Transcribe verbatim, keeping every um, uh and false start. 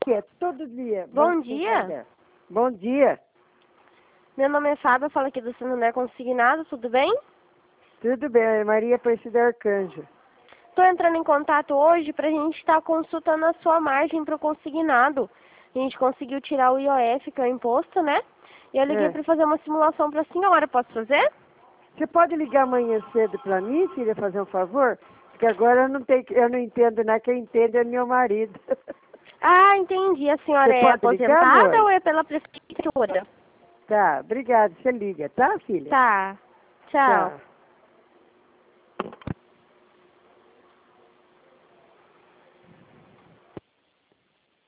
dia, todo dia. Bom dia. Bom dia. Meu nome é Fábio, eu falo aqui do Santander Consignado, tudo bem? Tudo bem, Maria Aparecida Arcanjo. Estou entrando em contato hoje para a gente estar consultando a sua margem para o consignado. A gente conseguiu tirar o I O F, que é o imposto, né? E eu liguei É. para fazer uma simulação para a senhora, posso fazer? Você pode ligar amanhã cedo para mim, filha, fazer um favor? Porque agora eu não, tenho, eu não entendo, né? Quem entende é meu marido. Ah, entendi. A senhora Você é pode ligar, aposentada amor? ou é pela prefeitura? Tá, obrigado. Você liga, tá, filha? Tá. Tchau. Tchau.